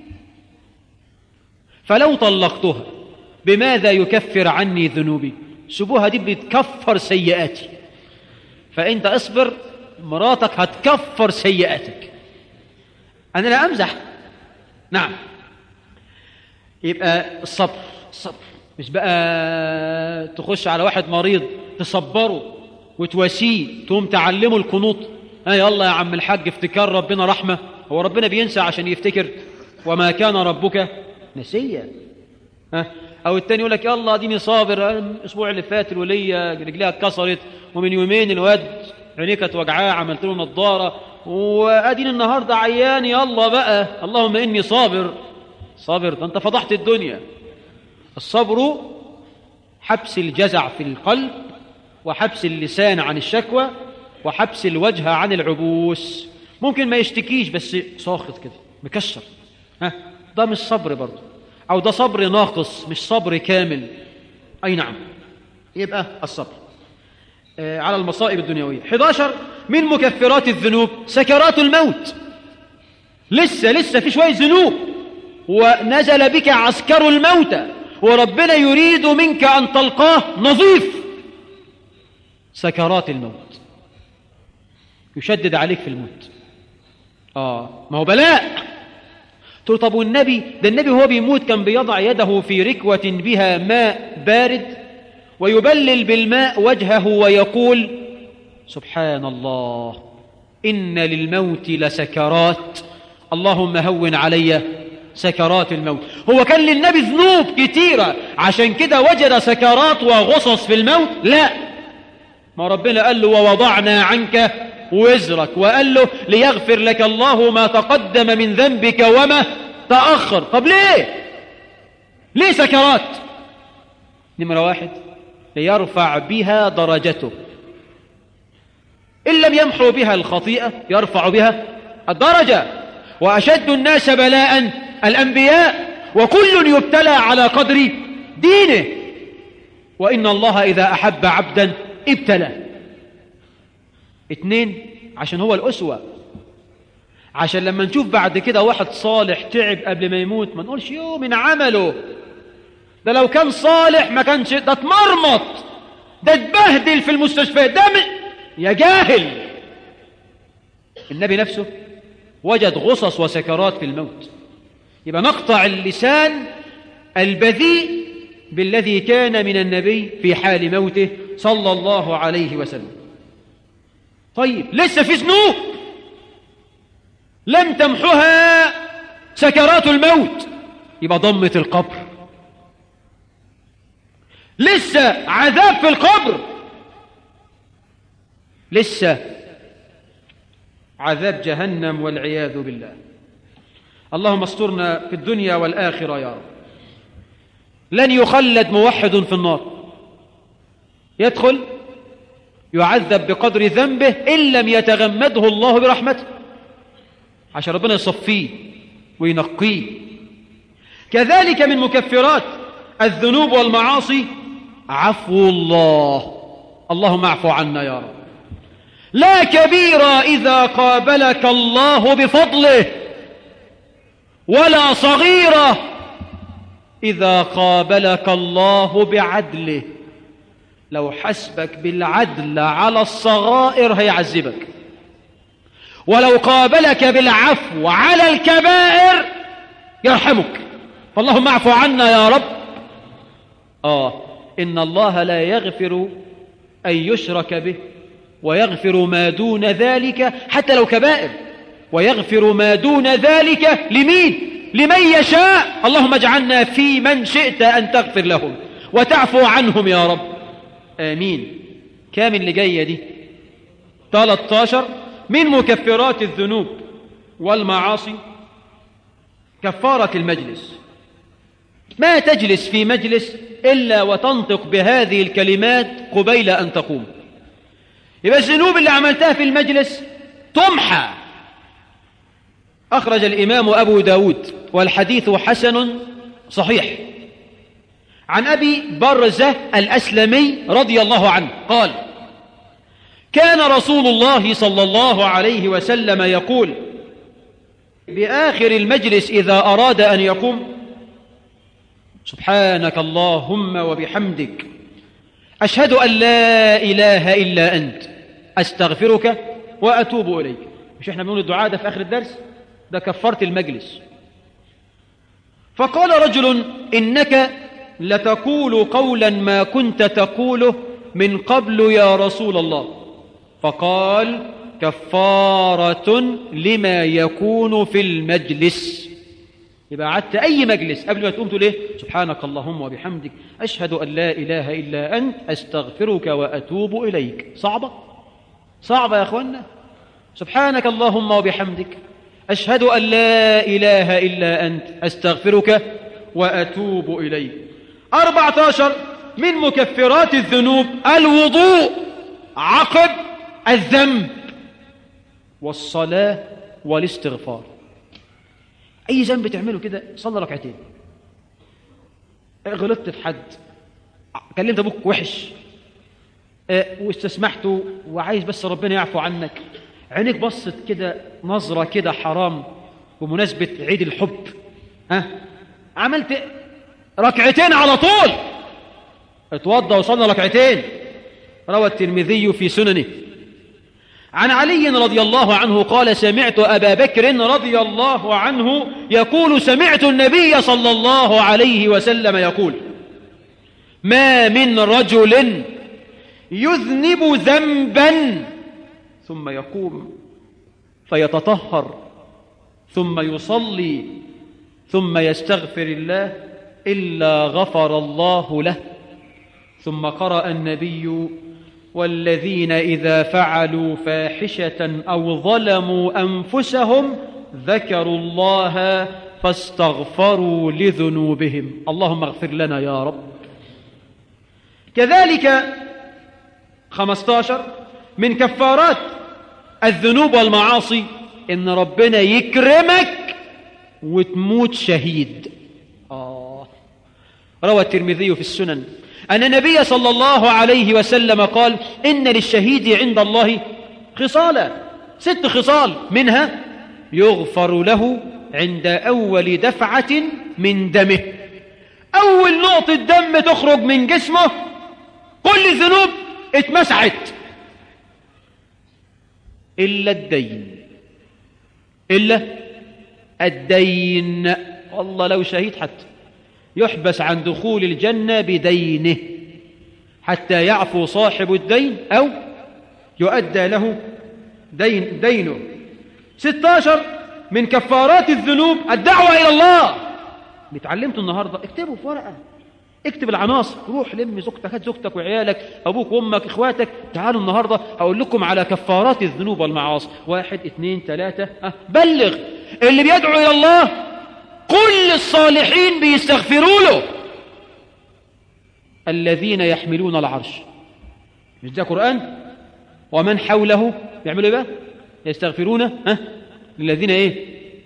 فلو طلقتها بماذا يكفر عني ذنوبي؟ شبوها دي بتكفر سيئاتي، فأنت اصبر، مراتك هتكفر سيئاتك. أنا لا أمزح. نعم، يبقى الصبر مش بقى تخش على واحد مريض تصبره وتواسيه، تقوم تعلمه القنوط. يلا يا عم الحاج افتكر ربنا رحمة، هو ربنا بينسى عشان يفتكر؟ وما كان ربك نسيا. أو التاني يقول لك يلا اديني صابر، الأسبوع اللي فات الولية رجليها اتكسرت، ومن يومين الواد عينيه كانت وجعاه عملت له نضارة، واديني النهارده عيان، يلا بقى اللهم إني صابر. صابر؟ ده أنت فضحت الدنيا. الصبر حبس الجزع في القلب، وحبس اللسان عن الشكوى، وحبس الوجه عن العبوس. ممكن ما يشتكيش بس ساخط كده مكشر، ده مش صبر برضه، أو ده صبر ناقص مش صبر كامل. أي نعم. يبقى الصبر على المصائب الدنيوية. 11 من مكفرات الذنوب سكرات الموت. لسه في شوية ذنوب، ونزل بك عسكر الموت، وربنا يريد منك أن تلقاه نظيف. سكرات الموت يشدد عليك في الموت. ما هو بلاء. تقول طب والنبي ده النبي هو بيموت كان بيضع يده في ركوة بها ماء بارد ويبلل بالماء وجهه ويقول سبحان الله إن للموت لسكرات اللهم هون علي سكرات الموت. هو كان للنبي ذنوب كتيرة عشان كده وجد سكرات وغصص في الموت؟ لا، ما ربنا قال له ووضعنا عنك وزرك، وقال له ليغفر لك الله ما تقدم من ذنبك وما تأخر. طب ليه سكرات؟ نمرة 1 ليرفع بها درجته، إن لم يمحو بها الخطيئة يرفع بها الدرجة. وأشد الناس بلاء الأنبياء، وكل يبتلى على قدر دينه، وإن الله إذا أحب عبدا ابتلى. 2 عشان هو الأسوة، عشان لما نشوف بعد كده واحد صالح تعب قبل ما يموت ما نقولش يو من عمله، ده لو كان صالح ما كانش ده اتمرمط، ده اتبهدل في المستشفى، ده يا جاهل. النبي نفسه وجد غصص وسكرات في الموت. يبقى نقطع اللسان البذيء بالذي كان من النبي في حال موته صلى الله عليه وسلم. طيب لسه في ذنوب لم تمحها سكرات الموت، يبقى ضمة القبر، لسه عذاب في القبر، لسه عذاب جهنم والعياذ بالله. اللهم استرنا في الدنيا والآخرة يا رب. لن يخلد موحد في النار، يدخل يعذب بقدر ذنبه إن لم يتغمده الله برحمته، عشان ربنا يصفيه وينقيه. كذلك من مكفرات الذنوب والمعاصي عفو الله، اللهم اعفو عنا يا رب. لا كبير إذا قابلك الله بفضله، ولا صغيرة إذا قابلك الله بعدله. لو حسبك بالعدل على الصغائر هيعذبك، ولو قابلك بالعفو على الكبائر يرحمك. فاللهم اعفو عنا يا رب. إن الله لا يغفر أن يشرك به، ويغفر ما دون ذلك حتى لو كبائر، ويغفر ما دون ذلك لمين؟ لمن يشاء. اللهم اجعلنا في من شئت أن تغفر لهم وتعفو عنهم يا رب، آمين. كام اللي جاية دي؟ 13 من مكفرات الذنوب والمعاصي كفارة المجلس. ما تجلس في مجلس إلا وتنطق بهذه الكلمات قبيل أن تقوم. يبقى الذنوب اللي عملتها في المجلس تمحى. أخرج الإمام أبو داود والحديث حسن صحيح عن أبي برزة الأسلمي رضي الله عنه قال: كان رسول الله صلى الله عليه وسلم يقول بآخر المجلس إذا أراد أن يقوم: سبحانك اللهم وبحمدك أشهد أن لا إله إلا أنت أستغفرك وأتوب إليك. مش إحنا بنقول الدعاء ده في آخر الدرس؟ ده كفارة المجلس. فقال رجل: إنك لتقول قولا ما كنت تقوله من قبل يا رسول الله؟ فقال كفارة لما يكون في المجلس. يبقى قعدت أي مجلس قبل ما تقوم تقول إيه؟ سبحانك اللهم وبحمدك أشهد أن لا إله إلا أنت أستغفرك وأتوب إليك. صعبة؟ صعبة يا أخوانا. سبحانك اللهم وبحمدك أشهد أن لا إله إلا أنت أستغفرك وأتوب إليك. 14 من مكفرات الذنوب الوضوء عقب الذنب والصلاة والاستغفار. أي ذنب تعمله كده صلى ركعتين، غلطت في حد، كلمت أبوك وحش، واستسمحته وعايز بس ربنا يعفو عنك، عينيك بصت كده نظرة كده حرام بمناسبة عيد الحب، عملت ركعتين على طول، اتوضى وصلنا ركعتين. روى الترمذي في سننه عن علي رضي الله عنه قال سمعت أبا بكر رضي الله عنه يقول سمعت النبي صلى الله عليه وسلم يقول ما من رجل يذنب ذنبا ثم يقوم فيتطهر ثم يصلي ثم يستغفر الله إلا غفر الله له. ثم قرأ النبي والذين إذا فعلوا فاحشة أو ظلموا أنفسهم ذكروا الله فاستغفروا لذنوبهم. اللهم اغفر لنا يا رب. كذلك 15 من كفارات الذنوب والمعاصي إن ربنا يكرمك وتموت شهيد. روى الترمذي في السنن أن النبي صلى الله عليه وسلم قال إن للشهيد عند الله خصالا، 6 خصال، منها يغفر له عند أول دفعة من دمه. أول نقطة دم تخرج من جسمه كل الذنوب اتمسحت إلا الدين، إلا الدين. والله لو شهيد حتى يحبس عن دخول الجنة بدينه حتى يعفو صاحب الدين أو يؤدى له دينه. 16 من كفارات الذنوب الدعوة إلى الله. بتعلمته النهاردة اكتبه في ورقة، اكتب العناصر، روح لم زوجتك، هات زوجتك وعيالك، أبوك وأمك إخواتك، تعالوا النهاردة أقول لكم على كفارات الذنوب والمعاصي، 1 2 3. بلغ اللي بيدعو إلى الله كل الصالحين بيستغفروا له. الذين يحملون العرش، مش ده قرآن؟ ومن حوله يعملوا ايه بقى؟ يستغفرون للذين ايه؟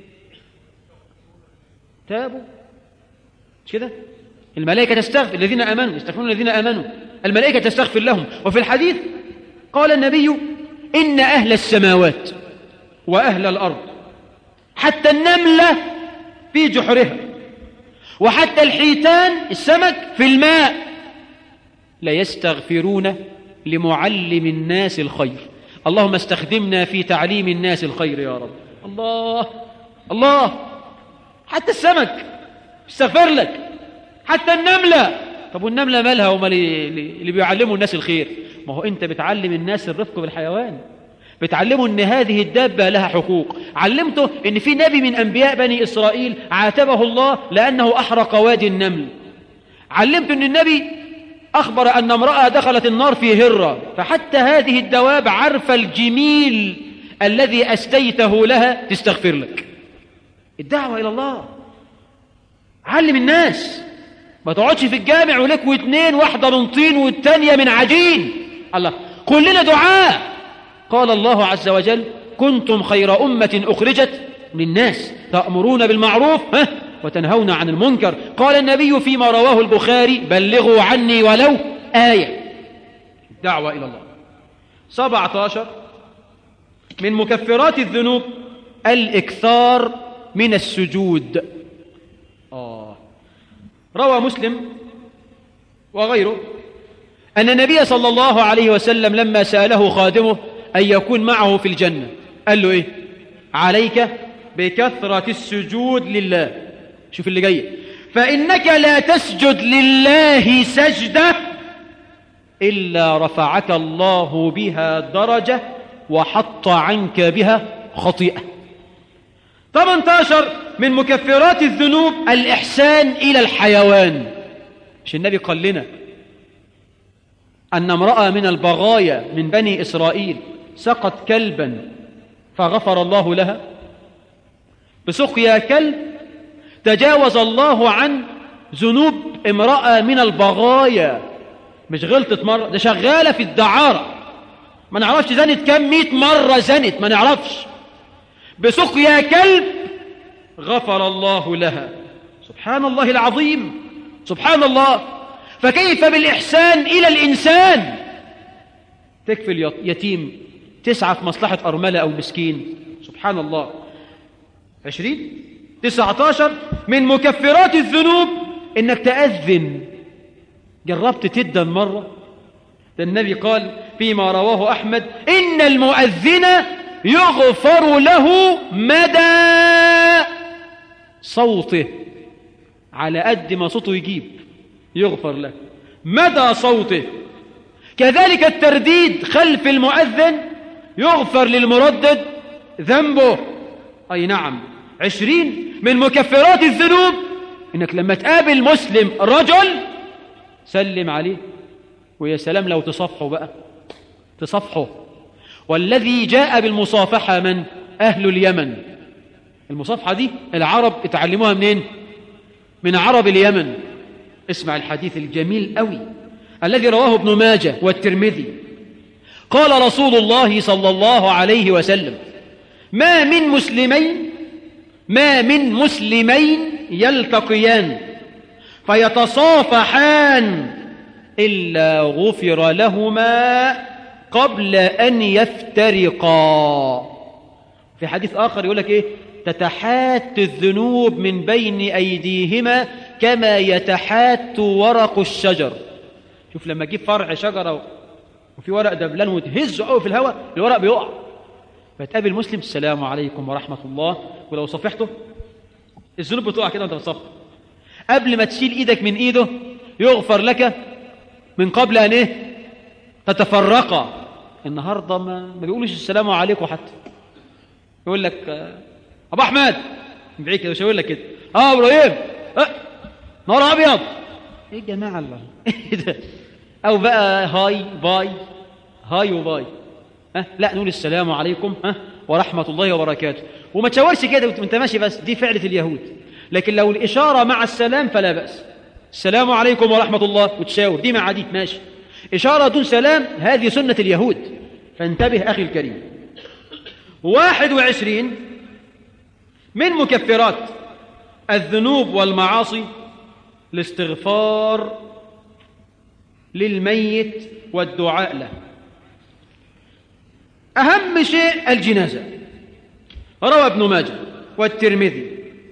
تابوا، مش كده؟ الملائكة تستغفر الذين آمنوا، يستغفرون الذين آمنوا، الملائكة تستغفر لهم. وفي الحديث قال النبي إن أهل السماوات وأهل الأرض حتى النملة في جحرها وحتى الحيتان السمك في الماء لا يستغفرون لمعلم الناس الخير. اللهم استخدمنا في تعليم الناس الخير يا رب. الله الله، حتى السمك استغفر لك، حتى النملة. طب والنملة مالها ومال اللي بيعلموا الناس الخير؟ ما هو انت بتعلم الناس الرفق بالحيوان، بتعلمه ان هذه الدابة لها حقوق، علمته ان في نبي من انبياء بني اسرائيل عاتبه الله لانه احرق وادي النمل، علمته ان النبي اخبر ان امرأة دخلت النار في هرة، فحتى هذه الدواب عارفة الجميل الذي اسديته لها تستغفر لك. الدعوة الى الله، علم الناس، ما تقعدش في الجامع ولك واثنين، واحدة من طين والتانية من عجين. الله، كلنا دعاء. قال الله عز وجل كنتم خير أمة أخرجت للناس تأمرون بالمعروف وتنهون عن المنكر. قال النبي فيما رواه البخاري بلغوا عني ولو آية. دعوة إلى الله. 17 من مكفرات الذنوب الإكثار من السجود. روى مسلم وغيره أن النبي صلى الله عليه وسلم لما سأله خادمه أن يكون معه في الجنة قال له إيه؟ عليك بكثرة السجود لله. شوف اللي جاي، فإنك لا تسجد لله سجدة إلا رفعك الله بها درجة وحط عنك بها خطيئة. 18 من مكفرات الذنوب الإحسان إلى الحيوان. مش النبي قال لنا أن امرأة من البغايا من بني إسرائيل سقت كلبا فغفر الله لها؟ بسقيا كلب تجاوز الله عن ذنوب امرأة من البغايا. مش غلطت مرة، ده شغالة في الدعارة، ما نعرفش زنت كم 100 مرة زنت، ما نعرفش. بسقيا كلب غفر الله لها. سبحان الله العظيم، سبحان الله. فكيف بالإحسان إلى الإنسان؟ تكفي يتيم، تسعى في مصلحة أرملة أو مسكين. سبحان الله. 19 من مكفرات الذنوب إنك تأذن. جربت تدن مرة؟ ده النبي قال فيما رواه أحمد: إن المؤذن يغفر له مدى صوته. على قد ما صوته يجيب يغفر له مدى صوته. كذلك الترديد خلف المؤذن يغفر للمردد ذنبه. أي نعم. 20 من مكفرات الذنوب إنك لما تقابل مسلم رجل سلم عليه، ويا سلام لو تصفحه بقى، تصفحه. والذي جاء بالمصافحة من؟ أهل اليمن. المصافحة دي العرب اتعلموها منين؟ من عرب اليمن. اسمع الحديث الجميل قوي الذي رواه ابن ماجه والترمذي. قال رسول الله صلى الله عليه وسلم: ما من مسلمين يلتقيان فيتصافحان إلا غفر لهما قبل أن يفترقا. في حديث آخر يقول لك إيه؟ تتحات الذنوب من بين أيديهما كما يتحات ورق الشجر. شوف لما تجيب فرع شجرة وفي ورق دبلان وتهزه قوي في الهواء، الورق بيقع. فتقابل مسلم: السلام عليكم ورحمة الله، ولو صفحته الذنوب بتقع كده وانت بتصفح. قبل ما تشيل ايدك من ايده يغفر لك من قبل ان ايه؟ تتفرقا. النهارده ما بيقولوش السلام عليكم حتى. يقول لك ابو احمد من بعيد كده، مش هيقول لك كده ابراهيم نار ابيض. ايه يا جماعه الله ايه ده؟ او بقى هاي باي، هاي وباي. لا نقول السلام عليكم ورحمة الله وبركاته، وما تشاورش كده وانت ماشي، بس دي فعلة اليهود. لكن لو الإشارة مع السلام فلا بأس. السلام عليكم ورحمة الله وتشاور، دي مع دي ماشي. إشارة دون سلام هذه سنة اليهود، فانتبه أخي الكريم. 21 من مكفرات الذنوب والمعاصي الاستغفار للميت والدعاء له. أهم شيء الجنازة. روى ابن ماجه والترمذي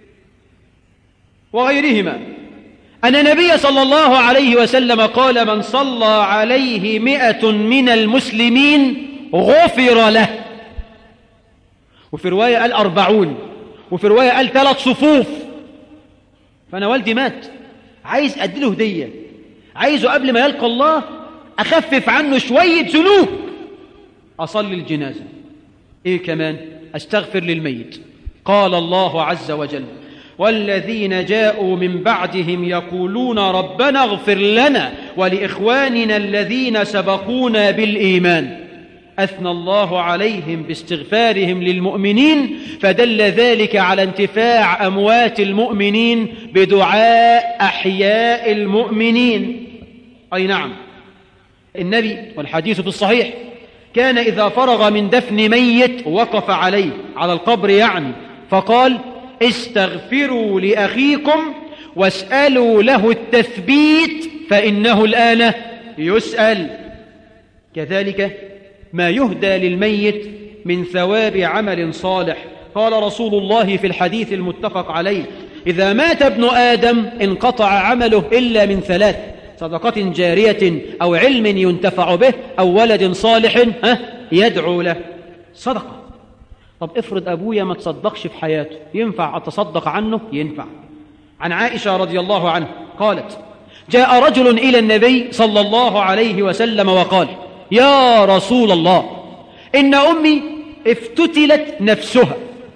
وغيرهما أن النبي صلى الله عليه وسلم قال: من صلى عليه 100 من المسلمين غفر له. وفي رواية قال 40، وفي رواية قال 3 صفوف. فأنا والدي مات، عايز أديله هدية، عايزه قبل ما يلقى الله أخفف عنه شوية ذنوب، أصلي الجنازة. إيه كمان؟ أستغفر للميت. قال الله عز وجل: والذين جاءوا من بعدهم يقولون ربنا اغفر لنا ولإخواننا الذين سبقونا بالإيمان. أثنى الله عليهم باستغفارهم للمؤمنين، فدل ذلك على انتفاع أموات المؤمنين بدعاء أحياء المؤمنين. أي نعم. النبي والحديث في الصحيح كان إذا فرغ من دفن ميت وقف عليه، على القبر يعني، فقال: استغفروا لأخيكم واسألوا له التثبيت فإنه الآن يسأل. كذلك ما يهدى للميت من ثواب عمل صالح. قال رسول الله في الحديث المتفق عليه: إذا مات ابن آدم انقطع عمله إلا من 3: صدقة جارية أو علم ينتفع به أو ولد صالح يدعو له. صدقة. طب افرض أبويا ما تصدقش في حياته، ينفع أتصدق عنه؟ ينفع. عن عائشة رضي الله عنها قالت: جاء رجل إلى النبي صلى الله عليه وسلم وقال: يا رسول الله، إن أمي افتتلت نفسها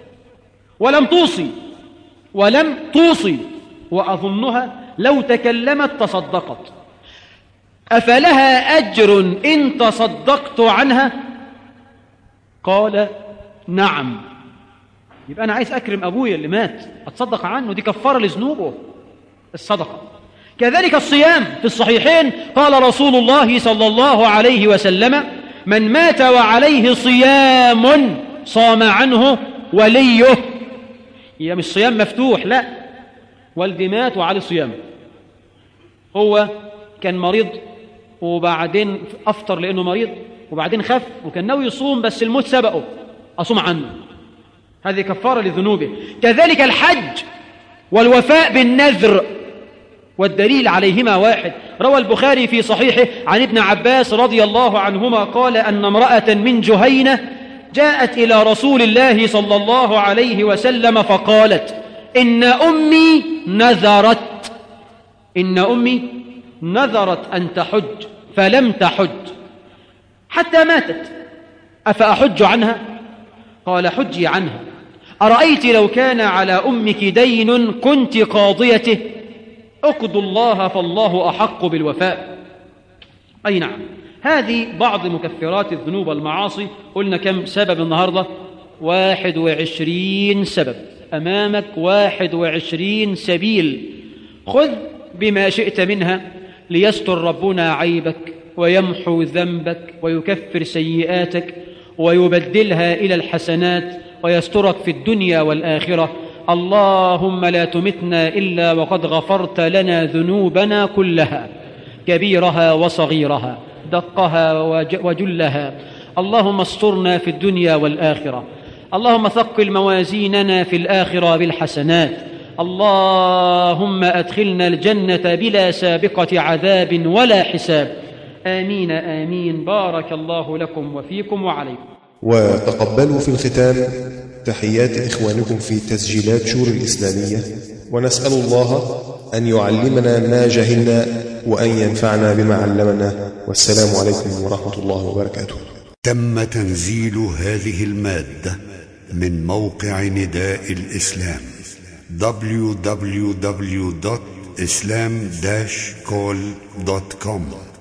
ولم توصي وأظنها لو تكلمت تصدقت، أفلها أجر إن تصدقت عنها؟ قال: نعم. يبقى أنا عايز أكرم أبويا اللي مات، أتصدق عنه، دي كفارة لذنوبه الصدقة. كذلك الصيام، في الصحيحين قال رسول الله صلى الله عليه وسلم: من مات وعليه صيام صام عنه وليه. هي مش صيام مفتوح، لا، والدي مات وعليه صيام، هو كان مريض وبعدين أفطر لأنه مريض، وبعدين خف وكان ناوي يصوم بس الموت سبقه، أصوم عنه، هذه كفارة لذنوبه. كذلك الحج والوفاء بالنذر، والدليل عليهما واحد. روى البخاري في صحيحه عن ابن عباس رضي الله عنهما قال أن امرأة من جهينة جاءت إلى رسول الله صلى الله عليه وسلم فقالت: إن أمي نذرت أن تحج فلم تحج حتى ماتت، أفأحج عنها؟ قال: حجي عنها. أرأيت لو كان على أمك دين كنت قاضيته؟ اقضوا الله فالله أحق بالوفاء. أي نعم، هذه بعض مكفرات الذنوب والمعاصي. قلنا كم سبب النهاردة؟ 21 سبب، أمامك 21 سبيل، خذ بما شئت منها ليستر ربنا عيبك ويمحو ذنبك ويكفر سيئاتك ويبدلها إلى الحسنات ويسترك في الدنيا والآخرة. اللهم لا تمتنا إلا وقد غفرت لنا ذنوبنا كلها، كبيرها وصغيرها، دقها وجلها. اللهم استرنا في الدنيا والآخرة. اللهم ثقل موازيننا في الآخرة بالحسنات. اللهم أدخلنا الجنة بلا سابقة عذاب ولا حساب. آمين آمين. بارك الله لكم وفيكم وعليكم. وتقبلوا في الختام تحيات إخوانكم في تسجيلات شور الإسلامية، ونسأل الله أن يعلمنا ما جهلنا وأن ينفعنا بما علمنا. والسلام عليكم ورحمة الله وبركاته. تم تنزيل هذه المادة من موقع نداء الإسلام www.islam-call.com